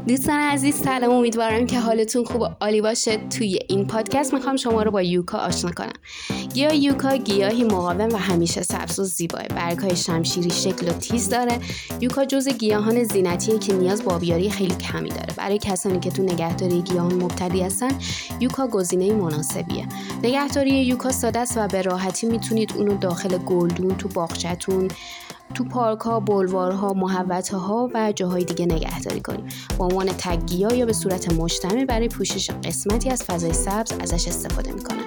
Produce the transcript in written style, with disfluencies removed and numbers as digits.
دوستان عزیز سلام، امیدوارم که حالتون خوب و عالی باشه. توی این پادکست میخوام شما رو با یوکا آشنا کنم. گیاه یوکا گیاهی مقاوم و همیشه سبز و زیباه. برگ‌های شمشیری شکل و تیز داره. یوکا جزو گیاهان زینتیه که نیاز به آبیاری خیلی کمی داره. برای کسانی که تو نگهداری گیاهان مبتدی هستن، یوکا گزینه مناسبیه. نگهداری یوکا ساده است و به راحتی میتونید اونو داخل گلدون، تو باغچه‌تون، تو پارک‌ها، بولوارها، محوطه‌ها و جاهای دیگه نگهداری کنیم. با عنوان تگ‌گیاه یا به صورت مجتمع برای پوشش قسمتی از فضای سبز ازش استفاده می‌کنن.